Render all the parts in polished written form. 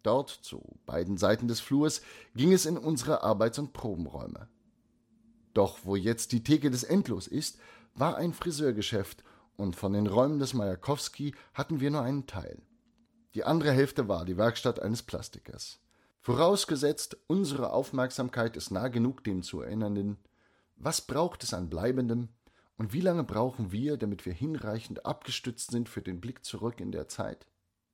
Dort, zu beiden Seiten des Flurs, ging es in unsere Arbeits- und Probenräume. Doch wo jetzt die Theke des Endlos ist, war ein Friseurgeschäft, und von den Räumen des Majakowski hatten wir nur einen Teil. Die andere Hälfte war die Werkstatt eines Plastikers. Vorausgesetzt, unsere Aufmerksamkeit ist nah genug dem zu erinnernden, was braucht es an Bleibendem und wie lange brauchen wir, damit wir hinreichend abgestützt sind für den Blick zurück in der Zeit?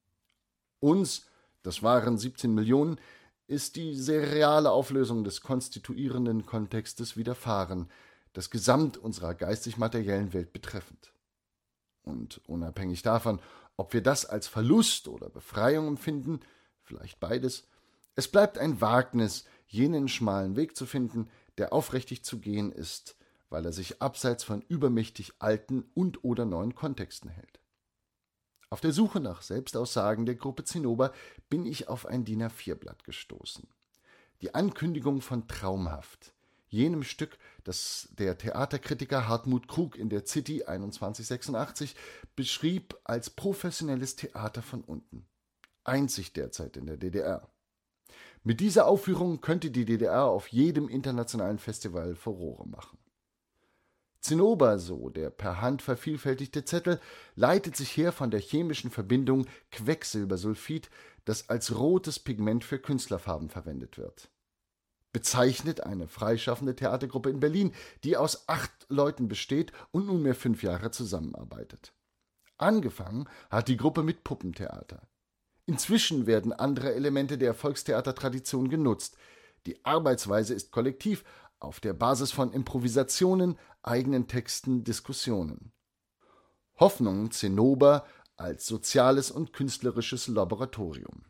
Uns, das waren 17 Millionen, ist die sehr reale Auflösung des konstituierenden Kontextes widerfahren, das Gesamt unserer geistig-materiellen Welt betreffend. Und unabhängig davon, ob wir das als Verlust oder Befreiung empfinden, vielleicht beides, es bleibt ein Wagnis, jenen schmalen Weg zu finden, der aufrichtig zu gehen ist, weil er sich abseits von übermächtig alten und oder neuen Kontexten hält. Auf der Suche nach Selbstaussagen der Gruppe Zinnober bin ich auf ein DIN A4-Blatt gestoßen. Die Ankündigung von Traumhaft, jenem Stück, das der Theaterkritiker Hartmut Krug in der City 2186 beschrieb als professionelles Theater von unten. Einzig derzeit in der DDR. Mit dieser Aufführung könnte die DDR auf jedem internationalen Festival Furore machen. Zinnober, so der per Hand vervielfältigte Zettel, leitet sich her von der chemischen Verbindung Quecksilbersulfid, das als rotes Pigment für Künstlerfarben verwendet wird. Bezeichnet eine freischaffende Theatergruppe in Berlin, die aus 8 Leuten besteht und nunmehr 5 Jahre zusammenarbeitet. Angefangen hat die Gruppe mit Puppentheater. Inzwischen werden andere Elemente der Volkstheatertradition genutzt. Die Arbeitsweise ist kollektiv, auf der Basis von Improvisationen, eigenen Texten, Diskussionen. Hoffnung Zinnober als soziales und künstlerisches Laboratorium.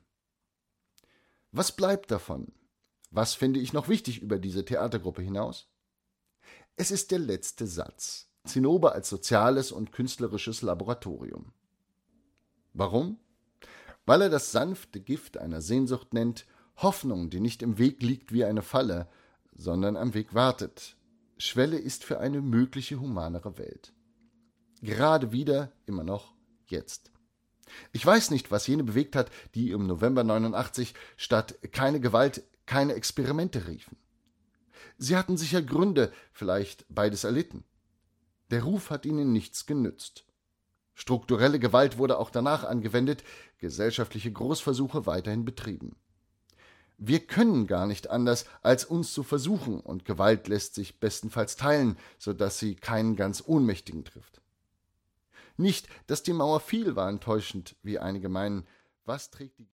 Was bleibt davon? Was finde ich noch wichtig über diese Theatergruppe hinaus? Es ist der letzte Satz. Zinnober als soziales und künstlerisches Laboratorium. Warum? Weil er das sanfte Gift einer Sehnsucht nennt, Hoffnung, die nicht im Weg liegt wie eine Falle, sondern am Weg wartet. Schwelle ist für eine mögliche humanere Welt. Gerade wieder, immer noch, jetzt. Ich weiß nicht, was jene bewegt hat, die im November 89 statt keine Gewalt, keine Experimente riefen. Sie hatten sicher Gründe, vielleicht beides erlitten. Der Ruf hat ihnen nichts genützt. Strukturelle Gewalt wurde auch danach angewendet, gesellschaftliche Großversuche weiterhin betrieben. Wir können gar nicht anders, als uns zu versuchen, und Gewalt lässt sich bestenfalls teilen, sodass sie keinen ganz Ohnmächtigen trifft. Nicht, dass die Mauer fiel, war enttäuschend, wie einige meinen. Was trägt die